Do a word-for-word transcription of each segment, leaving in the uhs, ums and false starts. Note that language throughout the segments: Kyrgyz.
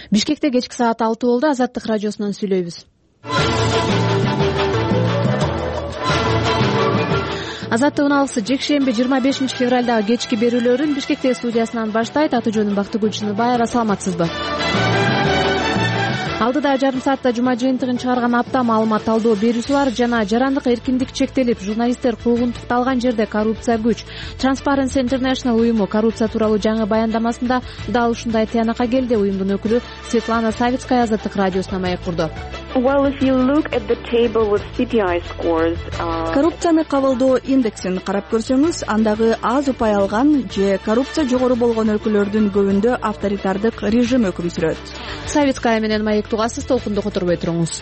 Бишкекте кечки саат алты болду. Азаттык радиосунан сүйлөйбүз. Азаттык уналысы жекшемби жыйырма бешинчи февралдагы кечки берүүлөрүн Бишкектеги студиясынан баштайт. Аты жөнүм Бактыгүл Чыныбаева. Саламатсызбы? Алдыда жарым саатта жума жыйынтыгын чыгарган апта маалымат талдоо берүүсү бар жана жарандык эркиндик чектелип, журналисттер куугунтукталган жерде коррупция күч. Transparency International уюму коррупция тууралуу жаңы баяндамасында дал ушундай тыянакка келди. Уюмдун өкүлү Светлана Савицкая Азаттык радиосуна маек курду. Коррупцияны кабылдоо индексин карап көрсөңүз, андагы аз упай алган же коррупция жогору болгон өлкөлөрдүн көбүндө авторитардык режим өкүм сүрөт. Савицкая менен маек тугасыз, толкунду которбой туруңуз.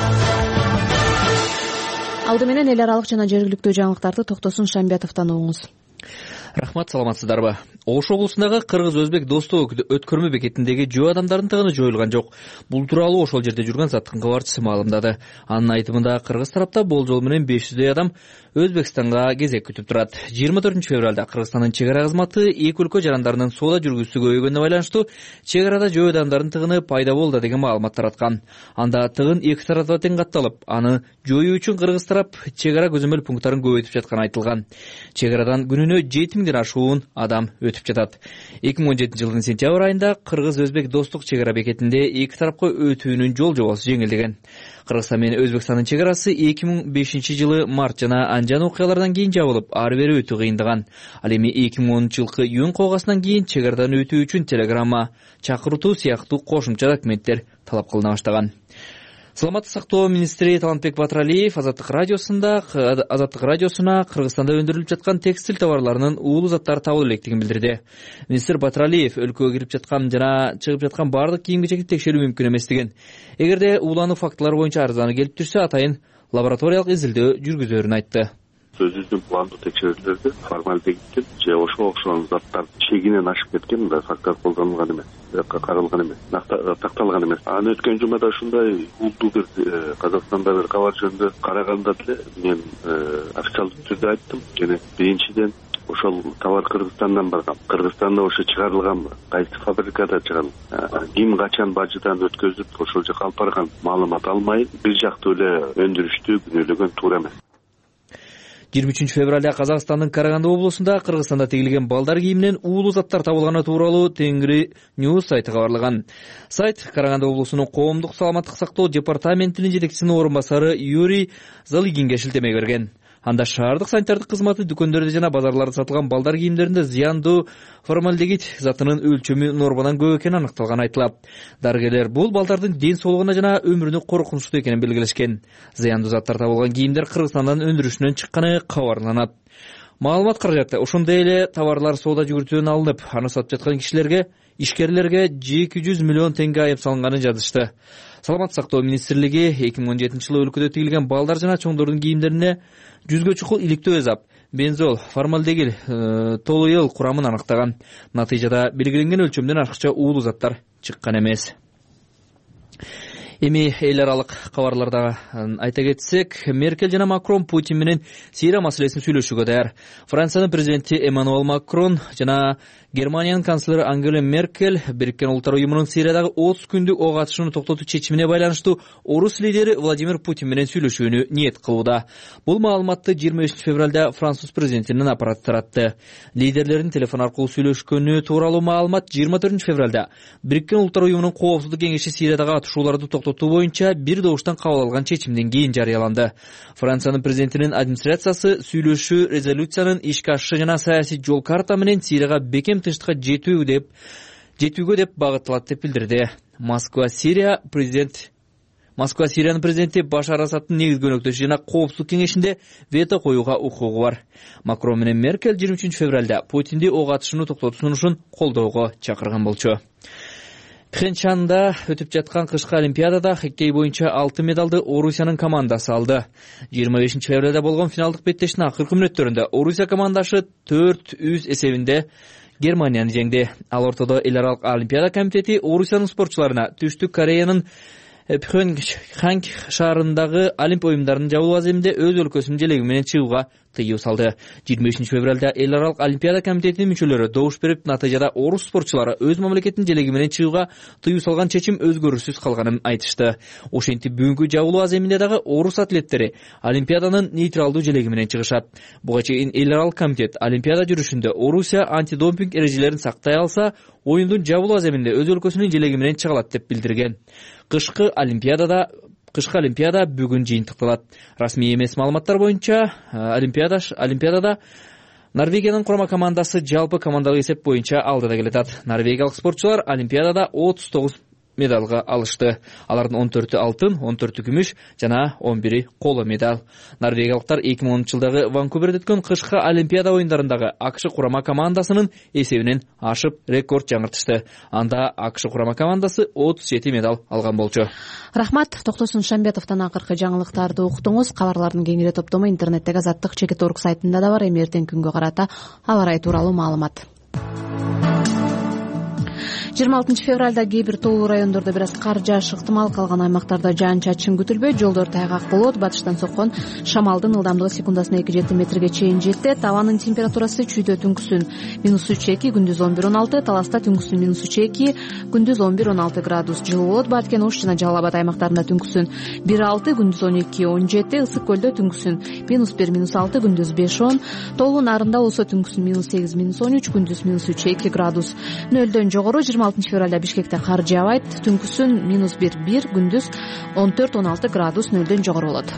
Алды менен эл аралык жана жергиликтүү жаңылыктарды Токтосун Шамбетовдон угуңуз. Рахмат, саламатсыздарбы? Ош облусундагы кыргыз-өзбек достук өткөрмө бекетиндеги жөө адамдардын тыгыны жоюлган жок. Бул тууралуу ошол жерде жүргөн Заттыктын кабарчысы маалымдады. Анын айтымында кыргыз тарапта болжол менен беш жүздөй адам Өзбекстанга кезек күтүп турат. жыйырма төртүнчү февралда Кыргызстандын чек ара кызматы эки өлкө жарандарынын соода жүргүзүүсү көбөйгөнүнө байланыштуу чек арада жөө адамдардын тыгыны пайда болду деген маалымат тараткан. Анда тыгын эки тарапта тең катталып, аны жоюу үчүн кыргыз тарап чек ара көзөмөл пункттарын көбөйтүп жатканы айтылган. Чек арадан күнүнө жети миңден ашуун адам өтүп жатат. эки миң он жетинчи жылдын сентябрь айында кыргыз-өзбек достук чек ара бекетинде эки тарапка өтүүнүн жол жобосу жеңилдеген. Кыргызстан менен Өзбекстандын чек арасы эки миң бешинчи жылы март жана анжан окуялардан кийин жабылып, ары бери өтүү кыйындаган. Ал эми эки миң онунчу жылкы июнь кылгасынан кийин чек арадан өтүү үчүн телеграмма, чакыртуу сыяктуу кошумча документтер талап кылына баштаган. Саламаттык сактоо министри Талантбек Батыралиев Азаттык радиосунда Азаттык радиосуна Кыргызстанда өндүрүлүп жаткан текстиль товарларынын уулуу заттары табылып электигин билдирди. Министр Батыралиев өлкөгө кирип жаткан жана чыгып жаткан бардык кийим-кечекти текшерүү мүмкүн эместигин, эгерде уулануу фактылары боюнча арыздануу келип турса, атайын лабораториялык изилдөө жүргүзөөрүн айтты. Өзүбүздүн пландуу текшерүүлөрдө формальдегиттин же ошого окшогон заттар чегинен ашып кеткен мындай факттар колдонулган эмес, каралган эмес, такталган эмес. Анан өткөн жумада ушундай уулдуу бир Казакстанда бир кабар жөнүндө караганда деле мен официалдуу түрдө айттым. Жана биринчиден ошол товар Кыргызстандан барган. Кыргызстанда ошо чыгарылганбы? Кайсы фабрикада чыгарылган? Ким качан бажыдан өткөзүп ошол жака алып барган? Маалымат алмай бир жактуу эле өндүрүштү күнөөлөгөн туура эмес. жыйырма үчүнчү февралда Казакстандын Караганды облусунда Кыргызстанда тигилген балдар кийиминен уулуу заттар табылганы тууралуу Тенгри News сайты кабарлаган. Сайт Караганды облусунун коомдук саламаттык сактоо департаментинин жетекчисинин орун басары Юрий Залыгинге шилтеме берген. Анда шаардык санитардык кызматы дүкөндөрдө жана базарларда сатылган балдар кийимдеринде зыяндуу формальдегид затынын өлчөмү нормадан көп экени аныкталганы айтылат. Дарыгерлер бул балдардын ден соолугуна жана өмүрүнө коркунучтуу экенин белгилешкен. Зыяндуу заттар табылган кийимдер Кыргызстандан өндүрүшүнөн чыкканы кабарланат. Маалымат каражаты ошондой эле товарлар соода жүгүртүүнөн алынып, аны сатып жаткан кишилерге, ишкерлерге эки жүз миллион теңге айып салынганын жазышты. Саламаттык сактоо министрлиги эки миң он жетинчи жылы өлкөдө тигилген балдар жана чоңдордун кийимдерине жүзгө чукул иликтөө эзап, бензол, формальдегид, толуел курамын аныктаган. Натыйжада белгиленген өлчөмдөн ашыкча уулуу заттар чыккан эмес. Эми эл аралык кабарларда айта кетсек, Меркель жана Макрон Путин менен Сирия маселесин сүйлөшүүгө даяр. Франциянын президенти Эммануэл Макрон жана Германиянын канцлери Ангела Меркель Бириккен Улуттар уюмунун Сириядагы отуз күндүк ок атышууну токтотуу чечимине байланыштуу орус лидери Владимир Путин менен сүйлөшүүнү ниет кылууда. Бул маалыматты жыйырма бешинчи февралда Француз президентинин аппараты таратты. Лидерлердин телефон аркылуу сүйлөшкөнү тууралуу маалымат жыйырма төртүнчү февралда Бириккен Улуттар уюмунун Коопсуздук кеңеши Сириядагы атышууларды токтотуу боюнча бир добуштан кабыл алган чечимден кийин жарыяланды. Франциянын президентинин администрациясы сүйлөшүү резолюциянын ишке ашышы жана саясий жол карта менен Сирияга бекем тынчтыкка жетүү деп жетүүгө деп багытталат деп билдирди. Москва Сирия президент Москва Сириянын президенти Башар Асадтын негизги өнөктөшү жана Коопсуздук кеңешинде вето коюуга укугу бар. Макрон менен Меркель жыйырма үчүнчү февралда Путинди ок атышууну токтотуу сунушун колдоого чакырган болчу. Пхенчханда өтүп жаткан кышкы олимпиадада хоккей боюнча алтын медалды Орусиянын командасы алды. жыйырма бешинчи февралда болгон финалдык беттештин акыркы мүнөттөрүндө Орусия командашы төрт үч эсебинде Германияны жеңди. Ал ортодо эл аралык олимпиада комитети Орусиянын спортчуларына Түштүк Кореянын Пхенчхан шаарындагы Олимп оюндарынын жабылуу аземинде өз өлкөсүнүн желеги менен чыгууга тыюу салды. жыйырма бешинчи февралда эл аралык Олимпиада комитетинин мүчөлөрү добуш берип, натыйжада орус спортчулары өз мамлекетинин желеги менен чыгууга тыюу салган чечим өзгөрүүсүз калганын айтышты. Ошентип бүгүнкү жабылуу аземинде дагы орус атлеттери Олимпиаданын нейтралдуу желеги менен чыгышат. Буга чейин эл аралык комитет Олимпиада жүрүшүндө Орусия антидопинг эрежелерин сактай алса, оюндун жабылуу аземинде өз өлкөсүнүн желеги менен чыга алат деп билдирген. Кышкы Олимпиадада Кышкы Олимпиада бүгүн жыйынтыкталат. Расмий эмес маалыматтар боюнча Олимпиада Олимпиадада Норвегиянын курама командасы жалпы командалык эсеп боюнча алдыда келатат. Норвегиялык спортчулар Олимпиадада отуз тогуз медалга алышты. Алардын он төртү алтын, он төртү күмүш жана он бири коло медаль. Норвегиялыктар эки миң онунчу жылдагы Ванкуверде өткөн кышкы Олимпиада оюндарындагы АКШ курама командасынын эсебинен ашып рекорд жаңыртышты. Анда АКШ курама командасы отуз жети медаль алган болчу. Рахмат. Токтосун Шамбетовдон акыркы жаңылыктарды уктуңуз. Кабарлардын кеңири топтому интернеттеги Азаттык чекит орг сайтында да бар. Эми эртең күнгө карата аба ырайы тууралуу маалымат. жыйырма алтынчы февралда кээ бир тоолуу райондордо бир аз кар жаашы ыктымал, калган аймактарда жаан-чачын күтүлбөйт. Жолдор тайгак болот. Батыштан соккон шамалдын ылдамдыгы секундасына эки жети метрге чейин жетет. Абанын температурасы чүйдө түнкүсүн минус үч эки, күндүз он бир он алты, Таласта түнкүсүн минус үч эки, күндүз он бир он алты градус жылуу болот. Баткен Ош жана Жалал Абад аймактарында түнкүсүн бир алты, күндүз он эки он жети, Ысык көлдө түнкүсүн минус бир минус алты, күндүз беш он, Тоолуу Нарында болсо түнкүсүн минус сегиз минус он үч, күндүз минус үч эки градус. Нөлдөн жогору жыйырма алтынчы февралда Бишкекте кар жаабайт. Түнкүсүн минус бир бир, күндүз он төрт он алты градус нөлдөн жогору болот.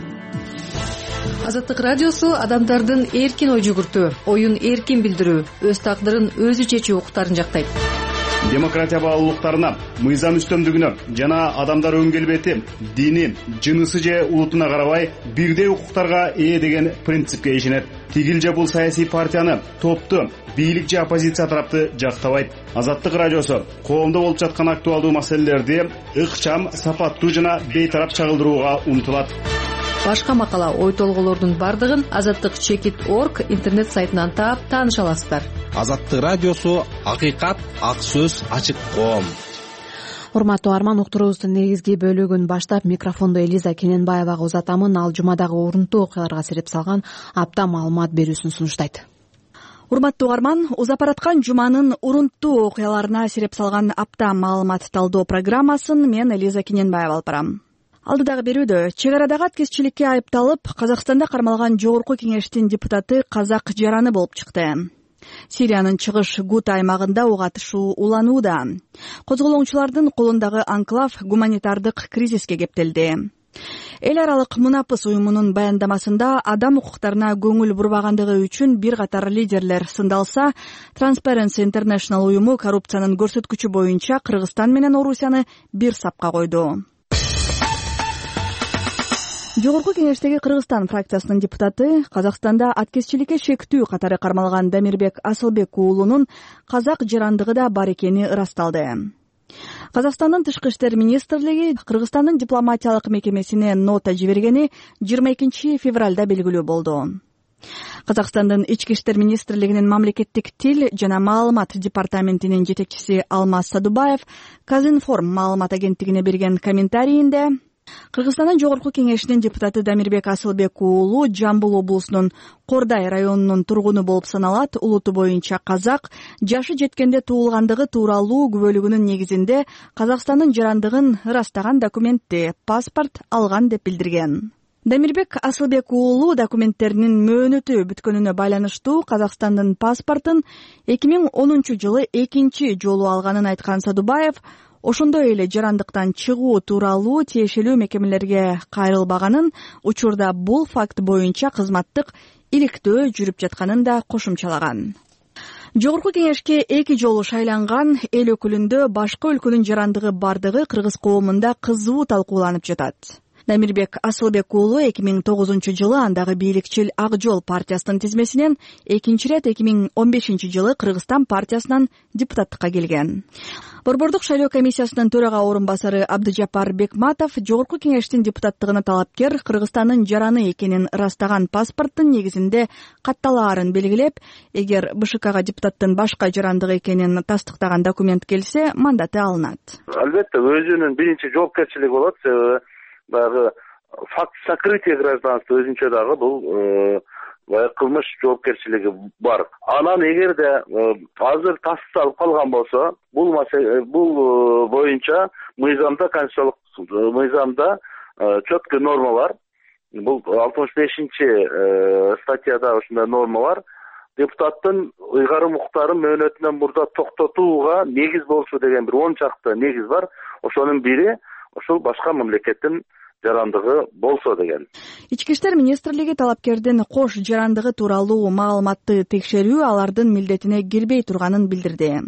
Азаттык радиосу адамдардын эркин ой жүгүртүү, оюн эркин билдирүү, өз тагдырын өзү чечүү укуктарын жактайт. Демократия баалуулуктарына, мыйзам үстөмдүгүнө жана адамдар өн келбети, дини, жынысы же улутуна карабай бирдей укуктарга ээ деген принципке ишенет. Тигил же бул саясий партияны, топту, бийлик же оппозиция тарапты жактабайт. Азаттык радиосу коомдо болуп жаткан актуалдуу маселелерди ыкчам, сапаттуу жана бейтарап чагылдырууга умтулат. Башка макала, ой толголордун бардыгын азаттык чекит орг интернет сайтынан таап тааныша аласыздар. Азаттык радиосу акыйкат, ак сөз, ачык коом. Урматтуу арман, уктуруубуздун негизги бөлүгүн баштап микрофондо Элиза Кененбаевага узатамын. Ал жумадагы орунтуу окуяларга сереп салган апта маалымат берүүсүн сунуштайт. Урматтуу арман, узап бараткан жуманын урунтуу окуяларына сереп салган апта маалымат талдоо программасын мен Элиза Кененбаева алып барам. Алдыдагы берүүдө чек арадагы аткезчиликке айыпталып, Казакстанда кармалган жогорку кеңештин депутаты казак жараны болуп чыкты. Сириянын чыгыш Гута аймагында ок атышуу уланууда. Козголоңчулардын колундагы анклав гуманитардык кризиске кептелди. Эл аралык Мунапыс уюмунун баяндамасында адам укуктарына көңүл бурбагандыгы үчүн бир катар лидерлер сындалса, Transparency International уюму коррупциянын көрсөткүчү боюнча Кыргызстан менен Орусияны бир сапка койду. Жогорку кеңештеги Кыргызстан фракциясынын депутаты Казакстанда аткезчиликке шектүү катары кармалган Дамирбек Асылбек уулунун казак жарандыгы да бар экени ырасталды. Казакстандын тышкы иштер министрлиги Кыргызстандын дипломатиялык мекемесине нота жибергени жыйырма экинчи февралда белгилүү болду. Казакстандын ички иштер министрлигинин мамлекеттик тил жана маалымат департаментинин жетекчиси Алмаз Садубаев Казинформ маалымат агенттигине берген комментарийинде Кыргызстандын жогорку кеңешинин депутаты Дамирбек Асылбек уулу Жамбыл облусунун Кордай районунун тургуну болуп саналат. Улуту боюнча казак, жашы жеткенде туулгандыгы тууралуу күбөлүгүнүн негизинде Казакстандын жарандыгын ырастаган документти, паспорт алган деп билдирген. Дамирбек Асылбек уулу документтеринин мөөнөтү бүткөнүнө байланыштуу Казакстандын паспортун эки миң онунчу жылы экинчи жолу алганын айткан Садубаев, ошондой эле жарандыктан чыгуу тууралуу тиешелүү мекемелерге кайрылбаганын, учурда бул факт боюнча кызматтык иликтөө жүрүп жатканын да кошумчалаган. Жогорку кеңешке эки жолу шайланган эл өкүлүндө башка өлкөнүн жарандыгы бардыгы кыргыз коомунда кызуу талкууланып жатат. Дамирбек Асылбек уулу эки миң тогузунчу жылы андагы бийликчил Ак Жол партиясынын тизмесинен, экинчи ирет эки миң он бешинчи жылы Кыргызстан партиясынан депутаттыкка келген. Борбордук шайлоо комиссиясынын төрага орун басары Абдыжапар Бекматов жогорку кеңештин депутаттыгына талапкер Кыргызстандын жараны экенин ырастаган паспорттун негизинде катталаарын белгилеп, эгер БШКга депутаттын башка жарандыгы экенин тастыктаган документ келсе, мандаты алынат. Албетте өзүнүн биринчи жоопкерчилиги болот. Себеби баягы факт сокрытия гражданства өзүнчө дагы бул баягы кылмыш жоопкерчилиги бар. Анан эгерде азыр тасталып калган болсо, бул бул боюнча мыйзамда, конституциялык мыйзамда четкий норма бар. Бул алтымыш бешинчи статьяда ушундай норма бар. Депутаттын ыйгарым укуктарын мөөнөтүнөн мурда токтотууга негиз болчу деген бир он чакты негиз бар. Ошонун бири ошол башка мамлекеттин жарандыгы болсо деген. Ички иштер министрлиги талапкердин кош жарандыгы тууралуу маалыматты текшерүү алардын милдетине кирбей турганын билдирди.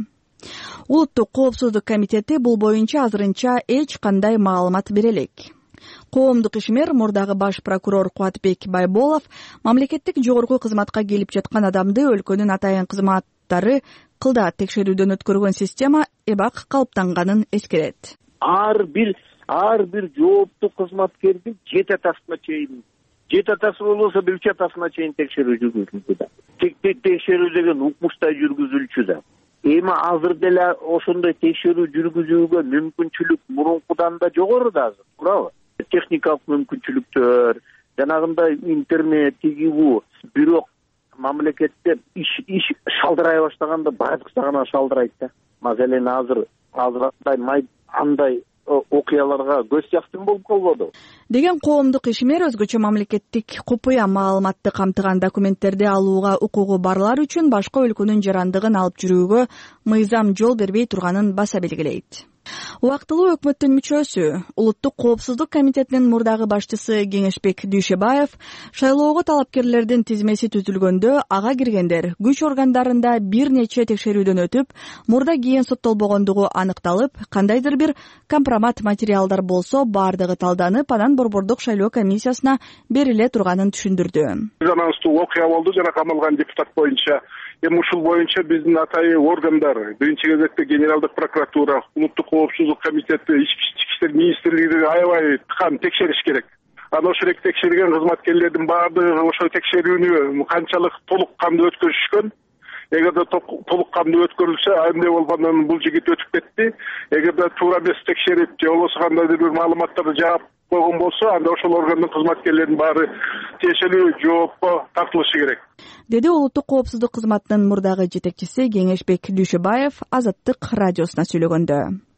Улуттук коопсуздук комитети бул боюнча азырынча эч кандай маалымат бере элек. Коомдук ишмер мурдагы баш прокурор Кубатбек Байболов мамлекеттик жогорку кызматка келип жаткан адамды өлкөнүн атайын кызматтары кылда текшерүүдөн өткөргөн система эбак калыптанганын эскерет. Ар бир ар бир жооптуу кызматкердин жети атасына чейин, жети атасы болбосо бир үч атасына чейин текшерүү жүргүзүлчү да. Текшерүү деген укмуштай жүргүзүлчү да. Эми азыр деле ошондой текшерүү жүргүзүүгө мүмкүнчүлүк мурункудан да жогору да азыр, туурабы? Техникалык мүмкүнчүлүктөр, жанагындай интернет, тиги бу. Бирок мамлекетте иш иш шалдырай баштаганда бардык жагынан шалдырайт да. Маселен азыр азырдай май андай окуяларга көз жактын болуп калбоду деген коомдук ишмер өзгөчө мамлекеттик купуя маалыматты камтыган документтерди алууга укугу барлар үчүн башка өлкөнүн жарандыгын алып жүрүүгө мыйзам жол бербей турганын баса белгилейт. Убактылуу өкмөттүн мүчөсү, Улуттук коопсуздук комитетинин мурдагы башчысы Кеңешбек Дүйшөбаев шайлоого талапкерлердин тизмеси түзүлгөндө ага киргендер күч органдарында бир нече текшерүүдөн өтүп, мурда кийин соттолбогондугу аныкталып, кандайдыр бир компромат материалдар болсо бардыгы талданып, анан борбордук шайлоо комиссиясына бериле турганын түшүндүрдү. Резонанстуу окуя болду жана камалган депутат боюнча. Эми ушул боюнча биздин атайын органдар, биринчи кезекте Генералдык прокуратура, Улуттук коопсуздук комитети, Ички иштер министрлиги аябай тыкан текшериш керек. Анан ошол текшерген кызматкерлердин баардыгы ошол текшерүүнү канчалык толук кандуу өткөрүшкөн. Эгерде толук кандуу өткөрүлсө, андай болгондон бул жигит өтүп кетти. Эгерде туура эмес текшерип, же болбосо кандайдыр бир маалыматтарды жаап койгон болсо, анда ошол органдын кызматкерлеринин баары тиешелүү жоопко тартылышы керек, деди Улуттук коопсуздук кызматынын мурдагы жетекчиси Кеңешбек Дүйшөбаев Азаттык радиосуна сүйлөгөндө.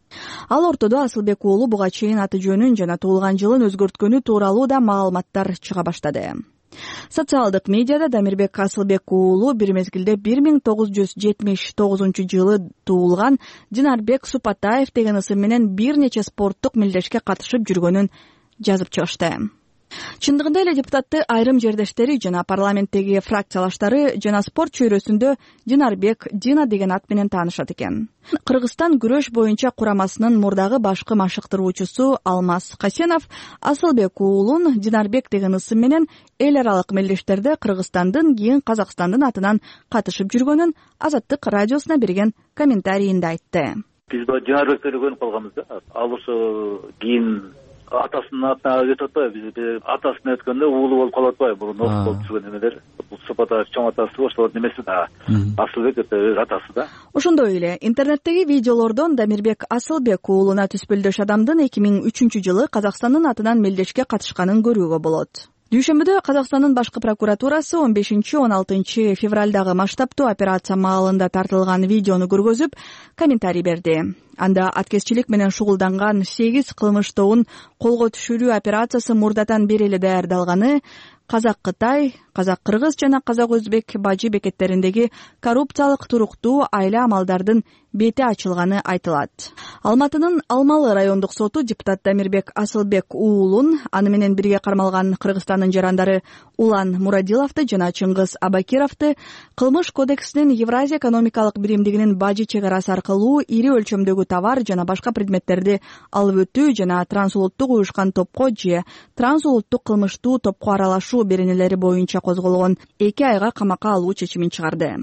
Ал ортодо Асылбек уулу буга чейин аты жөнүн жана туулган жылын өзгөрткөнү тууралуу да маалыматтар чыга баштады. Социалдык медиада Дамирбек Асылбек уулу бир мезгилде бир миң тогуз жүз жетимиш тогузунчу жылы туулган Динарбек Супатаев деген ысым менен бир нече спорттук мелдешке катышып жүргөнүн жазып чыгышты. Чындыгында эле депутатты айрым жердештери жана парламенттеги фракциялаштары жана спорт чөйрөсүндө Динарбек Дина деген ат менен таанышат экен. Кыргызстан күрөш боюнча курамасынын мурдагы башкы машыктыруучусу Алмаз Касенов Асылбек уулун Динарбек деген ысым менен эл аралык мелдештерде Кыргызстандын кийин Казакстандын атынан катышып жүргөнүн Азаттык радиосуна берген комментарийинде айтты. Биз Динарбекти көрүп калганбыз да. Ал ошо кийин атасынын атына өтүп атпайбы, биз атасына өткөндө уулу болуп калып атпайбы, бул нос болуп жүргөн эмелер. Бул Супатаев чоң атасы, ошол немеси да. Асылбек өз атасы да. Ошондой эле интернеттеги видеолордон Дамирбек Асылбек уулуна түспөлдөш адамдын эки миң үчүнчү жылы Казакстандын атынан мелдешке катышканын көрүүгө болот. Дүйшөмбүдө Казакстандын башкы прокуратурасы он бешинчи он алтынчы февралдагы масштабтуу операция маалында тартылган видеону көргөзүп, комментарий берди. Анда аткезчилик менен шугулданган сегиз кылмыш тобун колго түшүрүү операциясы мурдатан бери эле даярдалганы, казак кытай, казак кыргыз жана казак өзбек бажы бекеттериндеги коррупциялык туруктуу айла амалдардын бети ачылганы айтылат. Алматынын Алмалы райондук соту депутат Дамирбек Асылбек уулун, аны менен бирге кармалган Кыргызстандын жарандары Улан Мурадиловду жана Чыңгыз Абакировду кылмыш кодексинин Евразия экономикалык биримдигинин бажы чек арасы аркылуу ири өлчөмдөгү товар жана башка предметтерди алып өтүү жана трансулуттук уюшкан топко же трансулуттук кылмыштуу топко аралашуу беренелери боюнча козголгон эки айга камакка алуу чечимин чыгарды.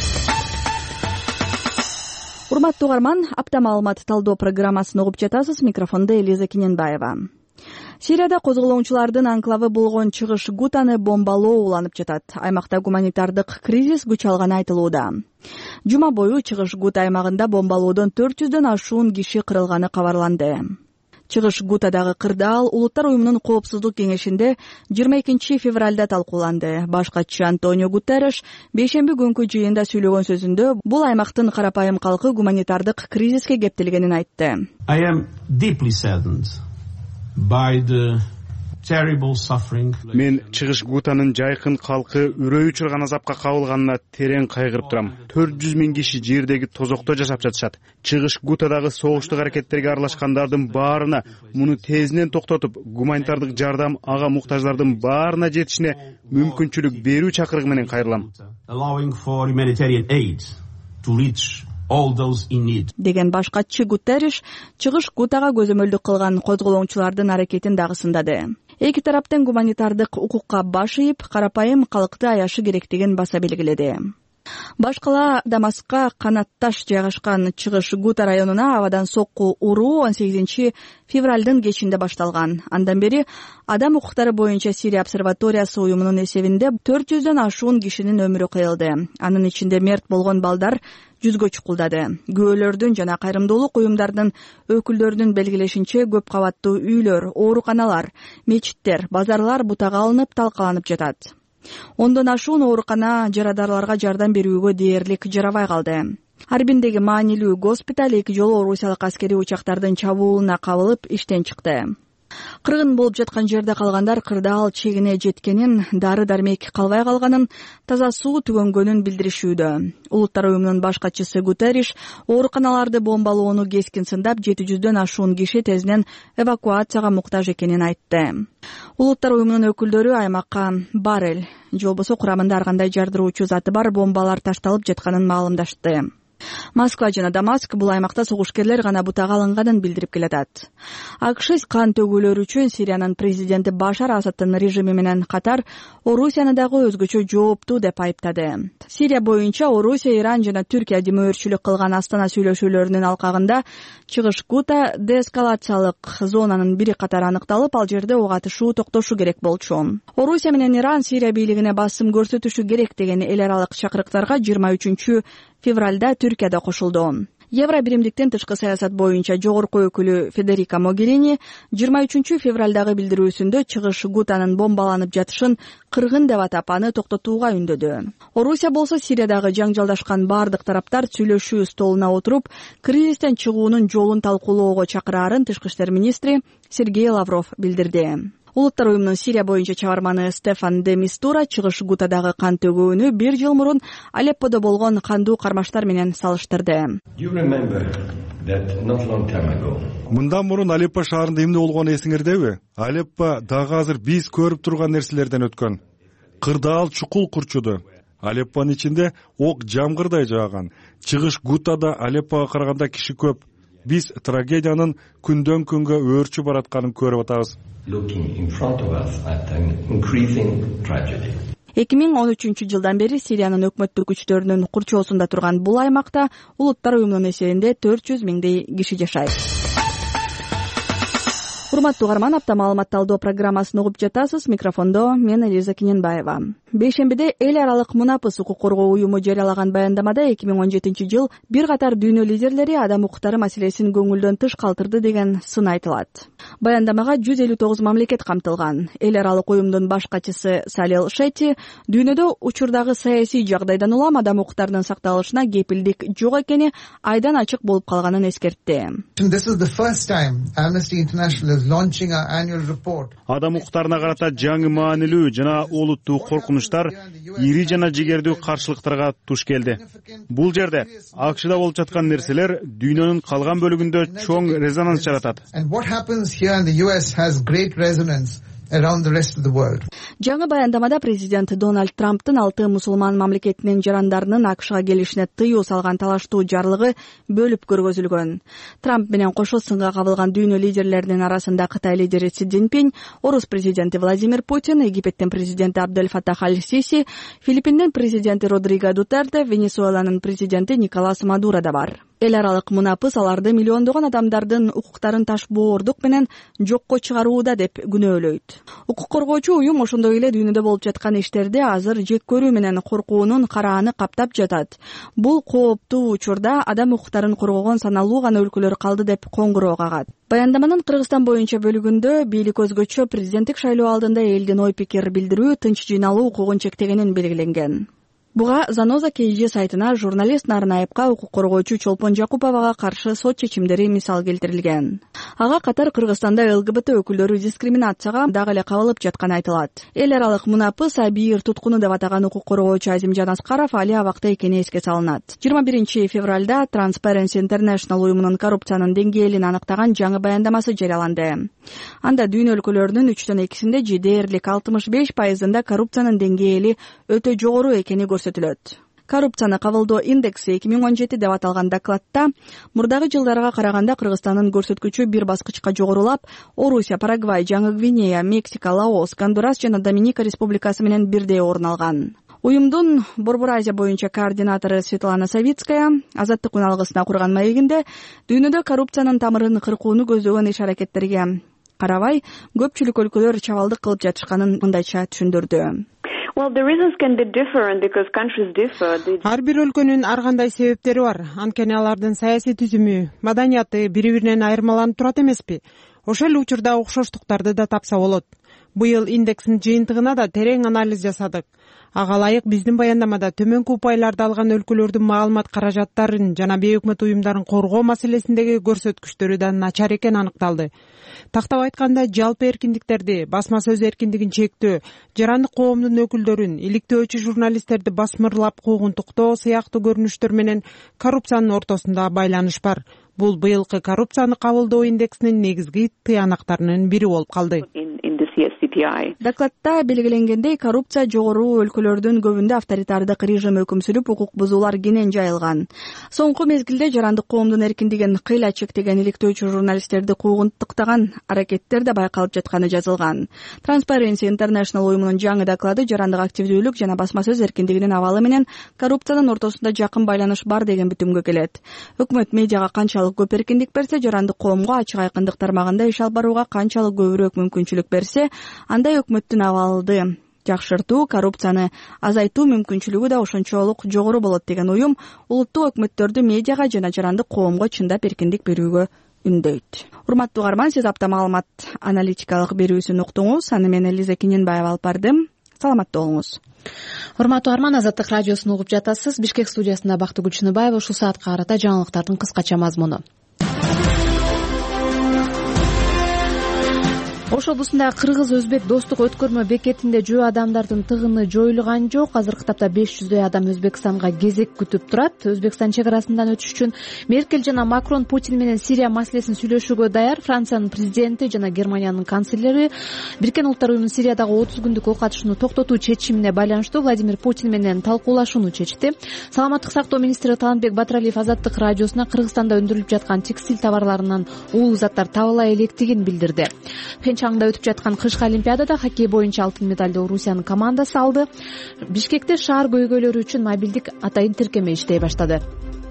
Урматтуу угарман, апта маалымат талдоо программасын угуп жатасыз. Микрофондо Элиза Кененбаева. Сирияда козголоочулардын анклавы болгон Чыгыш Гутаны бомбалоо уланып жатат. Аймакта гуманитардык кризис күч алганы айтылууда. Жума бою Чыгыш Гута аймагында бомбалоодон төрт жүздөн ашуун киши кырылганы кабарланды. Чыгыш Гутадагы кырдаал Улуттар уюмунун коопсуздук кеңешинде жыйырма экинчи февралда талкууланды. Баш катчы Антонио Гутерриш бейшемби күнкү жыйында сүйлөгөн сөзүндө бул аймактын карапайым калкы гуманитардык кризиске кептелгенин айтты. I am deeply saddened by the terrible suffering. Мен Чыгыш Гутанын жайкын калкы үрөй учурган азапка кабылганына терең кайгырып турам. төрт жүз миң киши жердеги тозокто жашап жатышат. Чыгыш Гутадагы согуштук аракеттерге аралашкандардын баарына муну тезинен токтотуп, гуманитардык жардам ага муктаждардын баарына жетишине мүмкүнчүлүк берүү чакырыгы менен кайрылам. Allowing for humanitarian aid to reach all those in need. Деген баш катчы Гутерриш Чыгыш Гутага көзөмөлдүк кылган козголоочулардын аракетин дагы сындады. Эки тараптын гуманитардык укукка баш ийип, карапайым калкты аяшы керектигин баса белгиледи. Башкала Дамаскка канатташ жайгашкан Чыгыш Гута районуна абадан сокку уруу он сегизинчи февралдын кечинде башталган. Андан бери адам укуктары боюнча Сирия обсерваториясы уюмунун эсебинде төрт жүздөн ашуун кишинин өмүрү кыйылды. Анын ичинде мерт болгон балдар жүзгө чукулдады. Күбөлөрдүн жана кайрымдуулук уюмдардын өкүлдөрүнүн белгилешинче көп кабаттуу үйлөр, ооруканалар, мечиттер, базарлар бутага алынып талкаланып жатат. Ондон ашуун оорукана жарадарларга жардам берүүгө дээрлик жарабай калды. Арбиндеги маанилүү госпиталь эки жолу орусиялык аскерий учактардын чабуулуна кабылып иштен чыкты. Кыргын болуп жаткан жерде калгандар кырдаал чегине жеткенин, дары дармек калбай калганын, таза суу түгөнгөнүн билдиришүүдө. Улуттар уюмунун баш катчысы Гутерриш ооруканаларды бомбалоону кескин сындап, жети жүздөн ашуун киши тезинен эвакуацияга муктаж экенин айтты. Улуттар уюмунун өкүлдөрү аймакка баррель, же болбосо курамында ар кандай жардыруучу заты бар бомбалар ташталып жатканын маалымдашты. Москва жана Дамаск бул аймакта согушкерлер гана бутага алынганын билдирип келатат. АКШ кан төгүүлөр үчүн Сириянын президенти Башар Асадтын режими менен катар Орусияны дагы өзгөчө жооптуу деп айыптады. Сирия боюнча Орусия, Иран жана Түркия демөөрчүлүк кылган Астана сүйлөшүүлөрүнүн алкагында Чыгыш Гута деэскалациялык зонанын бири катары аныкталып, ал жерде ок атышуу токтошу керек болчу. Орусия менен Иран Сирия бийлигине басым көрсөтүшү керек деген эл аралык чакырыктарга жыйырма үчүнчү февралда Түркияда кошулду. Евро биримдиктин тышкы саясат боюнча жогорку өкүлү Федерика Могерини жыйырма үчүнчү февралдагы билдирүүсүндө Чыгыш Гутанын бомбаланып жатышын кыргын деп атап, аны токтотууга үндөдү. Орусия болсо Сириядагы жаңжалдашкан бардык тараптар сүйлөшүү столуна отуруп, кризистен чыгуунун жолун талкуулоого чакыраарын тышкы иштер министри Сергей Лавров билдирди. Улуттар уюмунун Сирия боюнча чабарманы Стефан де Мистура Чыгыш Гутадагы кан төгүүнү бир жыл мурун Алепподо болгон кандуу кармаштар менен салыштырды. Мындан мурун Алеппо шаарында эмне болгону эсиңердеби? Алеппо дагы азыр биз көрүп турган нерселерден өткөн. Кырдаал чукул курчуду. Алеппонун ичинде ок жамгырдай жааган. Чыгыш Гутада Алеппого караганда киши көп. Биз трагедиянын күндөн күнгө өөрчүп баратканын көрүп атабыз. эки миң он үчүнчү жылдан бери Сириянын өкмөттүк күчтөрүнүн курчоосунда турган бул аймакта Улуттар уюмунун эсебинде төрт жүз миңдей киши жашайт. Урматтуу угарман, апта маалымат талдоо программасын угуп жатасыз. Микрофондо мен Элиза Кененбаева. Бейшембиде эл аралык мунапыс укук коргоо уюму жарыялаган баяндамада эки миң он жетинчи жыл бир катар дүйнө лидерлери адам укуктары маселесин көңүлдөн тыш калтырды деген сын айтылат. Баяндамага жүз элүү тогуз мамлекет камтылган. Эл аралык уюмдун баш катчысы Салел Шетти дүйнөдө учурдагы саясий жагдайдан улам адам укуктарынын сакталышына кепилдик жок экени айдан ачык болуп калганын эскертти. This is the first time Amnesty International адам укуктарына карата жаңы маанилүү жана олуттуу коркунучтар ири жана жигердүү каршылыктарга туш келди. Бул жерде АКШда болуп жаткан нерселер дүйнөнүн калган бөлүгүндө чоң резонанс жаратат. Жаңы баяндамада президент Дональд Трамптын алты мусулман мамлекетинин жарандарынын АКШга келишине тыюу салган талаштуу жарлыгы бөлүп көргөзүлгөн. Трамп менен кошо сынга кабылган дүйнө лидерлеринин арасында Кытай лидери Си Цзиньпин, Орус президенти Владимир Путин, Египеттин президенти Абдель Фаттах аль-Сиси, Филиппиндин президенти Родриго Дутерте, Венесуэланын президенти Николас Мадуро да бар. Эл аралык мунапыс аларды миллиондогон адамдардын укуктарын ташбоордук менен жокко чыгарууда деп күнөөлөйт. Укук коргоочу уюм ошондой эле дүйнөдө болуп жаткан иштерди азыр жек көрүү менен коркуунун карааны каптап жатат. Бул кооптуу учурда адам укуктарын коргогон саналуу гана өлкөлөр калды деп коңгуроо кагат. Баяндаманын Кыргызстан боюнча бөлүгүндө бийлик өзгөчө президенттик шайлоо алдында элдин ой пикир билдирүү, тынч жыйналуу укугун чектегенин белгиленген. Буга Заноза КЖ сайтына журналист Нарынаевка укук коргоочу Чолпон Жакуповага каршы сот чечимдери мисал келтирилген. Ага катар Кыргызстанда ЛГБТ өкүлдөрү дискриминацияга дагы эле кабылып жатканы айтылат. Эл аралык мунапыс абийир туткуну деп атаган укук коргоочу Азимжан Аскаров али абакта экени эске салынат. жыйырма биринчи февралда Transparency International уюмунун коррупциянын деңгээлин аныктаган жаңы баяндамасы жарыяланды. Анда дүйнө өлкөлөрүнүн үчтөн экисинде же дээрлик алтымыш беш пайызында коррупциянын деңгээли өтө жогору экени көрсөтүлөт. Коррупцияны кабылдоо индекси эки миң он жети деп аталган докладта мурдагы жылдарга караганда Кыргызстандын көрсөткүчү бир баскычка жогорулап, Орусия, Парагвай, Жаңы Гвинея, Мексика, Лаос, Гондурас жана Доминика республикасы менен бирдей орун алган. Уюмдун Борбор Азия боюнча координатору Светлана Савицкая Азаттык күн алгысына курган маегинде дүйнөдө коррупциянын тамырын кыркууну көздөгөн иш-аракеттерге карабай, көпчүлүк өлкөлөр чабалдык кылып жатышканын мындайча түшүндүрдү. Ар бир өлкөнүн ар кандай себептери бар. Анткени алардын саясий түзүмү, маданияты бири-биринен айырмаланып турат эмеспи? Ошол эле учурда окшоштуктарды да тапса болот. Быйыл индекстин жыйынтыгына да терең анализ жасадык. Ага ылайык биздин баяндамада төмөнкү упайларды алган өлкөлөрдүн маалымат каражаттарын жана бейөкмөт уюмдарын коргоо маселесиндеги көрсөткүчтөрү да начар экени аныкталды. Тактап айтканда, жалпы эркиндиктерди, басма сөз эркиндигин чектөө, жарандык коомдун өкүлдөрүн, иликтөөчү журналисттерди басмырлап куугунтуктоо сыяктуу көрүнүштөр менен коррупциянын ортосунда байланыш бар. Бул быйылкы коррупцияны кабылдоо индексинин негизги тыянактарынын бири болуп калды. Докладта белгиленгендей, коррупция жогору өлкөлөрдүн көбүндө авторитардык режим өкүм сүрүп, укук бузуулар кенен жайылган. Соңку мезгилде жарандык коомдун эркиндигин кыйла чектеген иликтөөчү журналисттерди куугунтуктаган аракеттер да байкалып жатканы жазылган. Transparency International уюмунун жаңы доклады жарандык активдүүлүк жана басма сөз эркиндигинин абалы менен коррупциянын ортосунда жакын байланыш бар деген бүтүмгө келет. Өкмөт медиага канчалык көп эркиндик берсе, жарандык коомго ачык айкындык тармагында иш алып барууга канчалык көбүрөөк мүмкүнчүлүк берсе, андай өкмөттүн абалды жакшыртуу, коррупцияны азайтуу мүмкүнчүлүгү да ошончолук жогору болот деген уюм улуттук өкмөттөрдү медиага жана жарандык коомго чындап эркиндик берүүгө үндөйт. Урматтуу угарман, сиз апта маалымат аналитикалык берүүсүн уктуңуз. Аны мен Элиза Кененбаева алып бардым. Саламатта болуңуз. Урматтуу угарман, Азаттык радиосун угуп жатасыз. Бишкек студиясында Бактыгүл Чыныбаева. Ушул саатка карата жаңылыктардын кыскача мазмуну. Ош облусундагы кыргыз-өзбек достук өткөрмө бекетинде жөө адамдардын тыгыны жоюлган жок. Азыркы тапта беш жүздөй адам Өзбекстанга кезек күтүп турат. Өзбекстан чек арасынан өтүш үчүн Меркель жана Макрон Путин менен Сирия маселесин сүйлөшүүгө даяр. Франциянын президенти жана Германиянын канцлери Бириккен Улуттар уюмунун Сириядагы отуз күндүк ок атышууну токтотуу чечимине байланыштуу Владимир Путин менен талкуулашууну чечти. Саламаттык сактоо министри Талантбек Батыралиев Азаттык радиосуна Кыргызстанда өндүрүлүп жаткан текстиль товарларынан уулуу заттар табыла электигин билдирди. Чаңда өтүп жаткан кышкы олимпиадада хоккей боюнча алтын медалды Орусиянын командасы алды. Бишкекте шаар көйгөйлөрү үчүн мобилдик атайын тиркеме иштей баштады.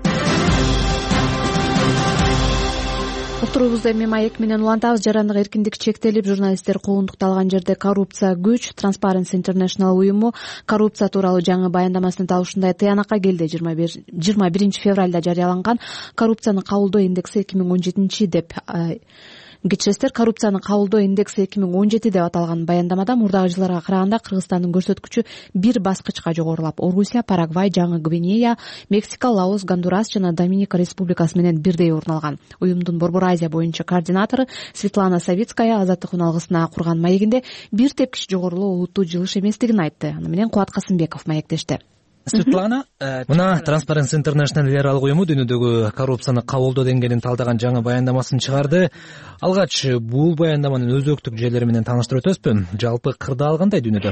Уктуруубузду эми маек менен улантабыз. Жарандык эркиндик чектелип, журналисттер куугунтукталган жерде коррупция күч. Transparency International уюму коррупция тууралуу жаңы баяндамасын дал ушундай тыянакка келди. жыйырма биринчи февралда жарыяланган коррупцияны кабылдоо индекси эки миң он жетинчи деп Кечиресиздер, коррупцияны кабылдоо индекси эки миң он жети деп аталган баяндамада мурдагы жылдарга караганда Кыргызстандын көрсөткүчү бир баскычка жогорулап, Орусия, Парагвай, Жаңы Гвинея, Мексика, Лаос, Гондурас жана Доминика республикасы менен бирдей орун алган. Уюмдун Борбор Азия боюнча координатору Светлана Савицкая Азаттык үналгысына курган маегинде бир тепкич жогорулуу олуттуу жылыш эместигин айтты. Аны менен Кубат Касымбеков маектешти. Светлана, мына Transparency International эл ар алык уюму дүйнөдөгү коррупцияны кабылдоо деңгээлин талдаган жаңы баяндамасын чыгарды. Алгач бул баяндаманын өзөктүк жерлери менен тааныштырып өтөбүзбү? Жалпы кырдаал кандай дүйнөдө?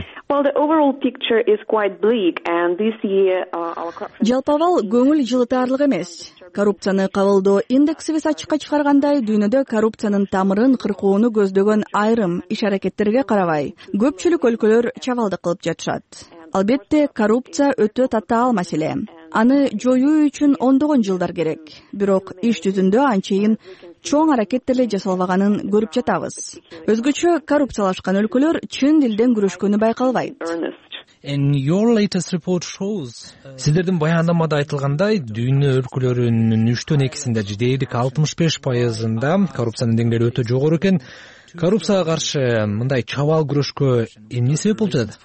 Жалпы абал көңүл жылытаарлык эмес. Коррупцияны кабылдоо индексибиз ачыкка чыгаргандай, дүйнөдө коррупциянын тамырын кыркууну көздөгөн айрым иш аракеттерге карабай, көпчүлүк өлкөлөр чабалдык кылып жатышат. Албетте, коррупция өтө татаал маселе. Аны жоюу үчүн ондогон жылдар керек. Бирок иш жүзүндө анчейин чоң аракеттер эле жасалбаганын көрүп жатабыз. Өзгөчө коррупциялашкан өлкөлөр чын дилден күрөшкөнү байкалбайт. Сиздердин баяндамада айтылгандай, дүйнө өлкөлөрүнүн үчтөн экисинде дээрлик алтымыш беш пайызында коррупциянын деңгээли өтө жогору экен. Коррупцияга каршы мындай чабаал күрөшкө эмне себеп болуп жатат?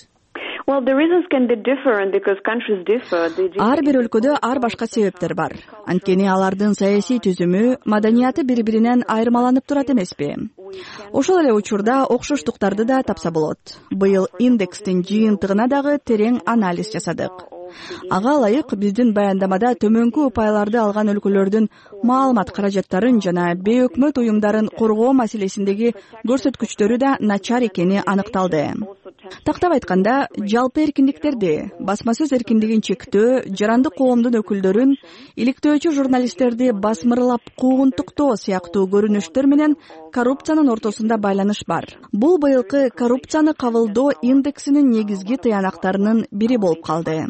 Ар бир өлкөдө ар башка себептер бар. Анткени алардын саясий түзүмү, маданияты бири-биринен айырмаланып турат эмеспи? Ошол эле учурда окшоштуктарды да тапса болот. Быйыл индекстин жыйынтыгына дагы терең анализ жасадык. Ага ылайык биздин баяндамада төмөнкү упайларды алган өлкөлөрдүн маалымат каражаттарын жана бейөкмөт уюмдарын коргоо маселесиндеги көрсөткүчтөрү да начар экени аныкталды. Тактап айтканда, жалпы эркиндиктерди, басма сөз эркиндигин чектөө, жарандык коомдун өкүлдөрүн, иликтөөчү журналисттерди басмырлап куугунтуктоо сыяктуу көрүнүштөр менен коррупциянын ортосунда байланыш бар. Бул быйылкы коррупцияны кабылдоо индексинин негизги тыянактарынын бири болуп калды.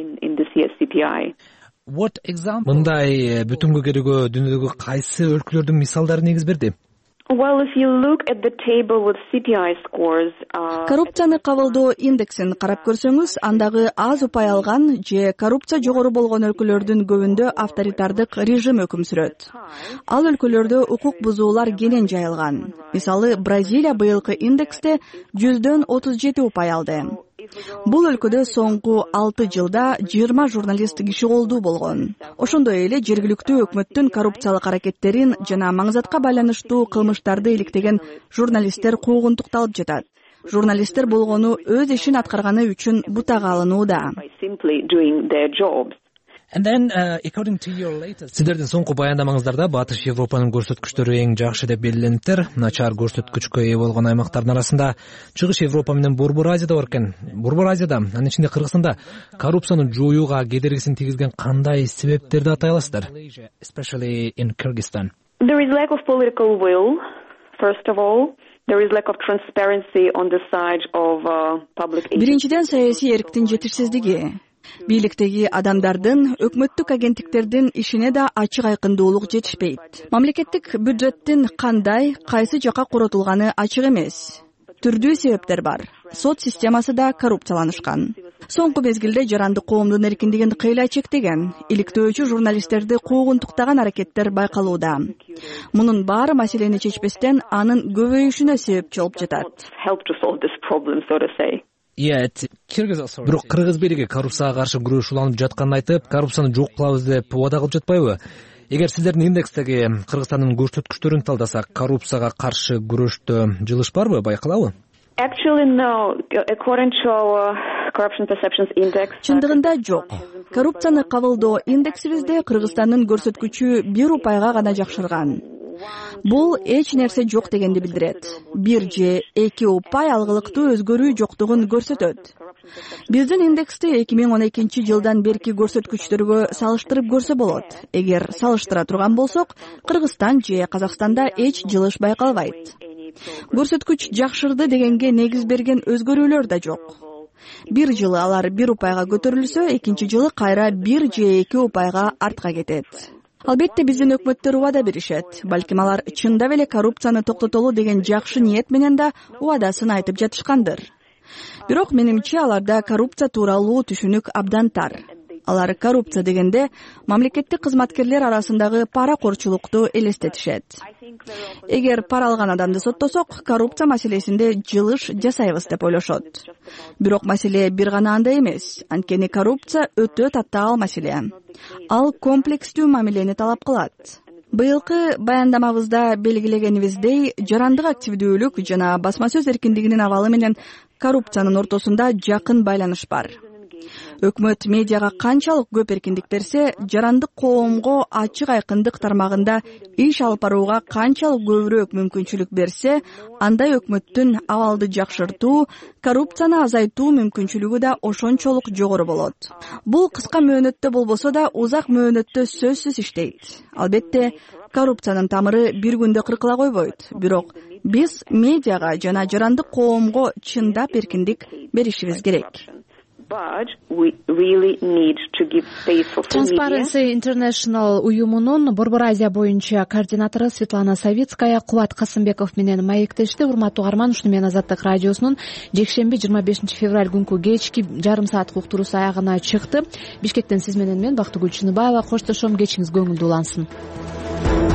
Мындай бүтүнгө керегөө дүйнөдөгү кайсы өлкөлөрдүн мисалдары негиз берди? Коррупцияны кабылдоо индексин карап көрсөңүз, андагы аз упай алган же коррупция жогору болгон өлкөлөрдүн көбүндө авторитардык режим өкүм сүрөт. Ал өлкөлөрдө укук бузуулар кенен жайылган. Мисалы, Бразилия быйылкы индексте жүздөн отуз жети упай алды. Бул өлкөдө соңку алты жылда жыйырма журналист киши колдуу болгон. Ошондой эле жергиликтүү өкмөттүн коррупциялык аракеттерин жана маңзатка байланыштуу кылмыштарды иликтеген журналисттер куугунтукталып жатат. Журналисттер болгону өз ишин аткарганы үчүн бутага алынууда. Сиздердин соңку баяндамаңыздарда Батыш Европанын көрсөткүчтөрү эң жакшы деп белгилениптир. Начар көрсөткүчкө ээ болгон аймактардын арасында Чыгыш Европа менен Борбор Азияда бар экен. Борбор Азияда, анын ичинде Кыргызстанда коррупцияны жоюуга кедергисин тийгизген кандай себептерди атай аласыздар? Especially in Kyrgyzstan. There is lack of political will, first of all. There is lack of transparency on the side of public. Биринчиден, саясий эрктин жетишсиздиги. Бийликтеги адамдардын, өкмөттүк агенттиктердин ишине да ачык айкындуулук жетишпейт. Мамлекеттик бюджеттин кандай, кайсы жака коротулганы ачык эмес. Түрдүү себептер бар. Сот системасы да коррупцияланышкан. Соңку мезгилде жарандык коомдун эркиндигин кыйла чектеген, иликтөөчү журналисттерди куугунтуктаган аракеттер байкалууда. Мунун баары маселени чечпестен анын көбөйүшүнө себепчи болуп жатат. Бирок Кыргыз бийлиги коррупцияга каршы күрөш уланып жатканын айтып, коррупцияны жок кылабыз деп убада кылып жатпайбы? Эгер сиздердин индекстеги Кыргызстандын көрсөткүчтөрүн талдасак, коррупцияга каршы күрөштө жылыш барбы, байкалабы? Чындыгында жок. Коррупцияны кабылдоо индексибизде Кыргызстандын көрсөткүчү бир упайга гана жакшырган. Бул эч нерсе жок дегенди билдирет. Бир же эки упай алгылыктуу өзгөрүү жоктугун көрсөтөт. Биздин индексти эки миң он экинчи жылдан берки көрсөткүчтөргө салыштырып көрсө болот. Эгер салыштыра турган болсок, Кыргызстан же Казакстанда эч жылыш байкалбайт. Көрсөткүч жакшырды дегенге негиз берген өзгөрүүлөр да жок. Бир жылы алар бир упайга көтөрүлсө, экинчи жылы кайра бир же эки упайга артка кетет. Албетте биздин өкмөттөр убада беришет. Балким алар чындап эле коррупцияны токтотолу деген жакшы ниет менен да убадасын айтып жатышкандыр. Бирок менимче аларда коррупция тууралуу түшүнүк абдан тар. Алар коррупция дегенде мамлекеттик кызматкерлер арасындагы паракорчулукту элестетишет. Эгер пара алган адамды соттосок, коррупция маселесинде жылыш жасайбыз деп ойлошот. Бирок маселе бир гана анда эмес. Анткени коррупция өтө татаал маселе. Ал комплекстүү мамилени талап кылат. быйылкы баяндамабызда белгилегенибиздей жарандык активдүүлүк жана басма сөз эркиндигинин абалы менен коррупциянын ортосунда жакын байланыш бар. Өкмөт медиага канчалык көп эркиндик берсе, жарандык коомго ачык айкындык тармагында иш алып барууга канчалык көбүрөөк мүмкүнчүлүк берсе, андай өкмөттүн абалды жакшыртуу, коррупцияны азайтуу мүмкүнчүлүгү да ошончолук жогору болот. Бул кыска мөөнөттө болбосо да узак мөөнөттө сөзсүз иштейт. Албетте, коррупциянын тамыры бир күндө кыркыла койбойт. Бирок биз медиага жана жарандык коомго чындап эркиндик беришибиз керек. Transparency International уюмунун Борбор Азия боюнча координатору Светлана Савицкая Кубат Касымбеков менен маектешти. Урматтуу угарман, ушуну менен Азаттык радиосунун жекшемби жыйырма бешинчи февраль күнкү кечки жарым сааттык уктуруусу аягына чыкты. Бишкектен сиз менен мен Бактыгүл Чыныбаева коштошом. Кечиңиз көңүлдүү улансын.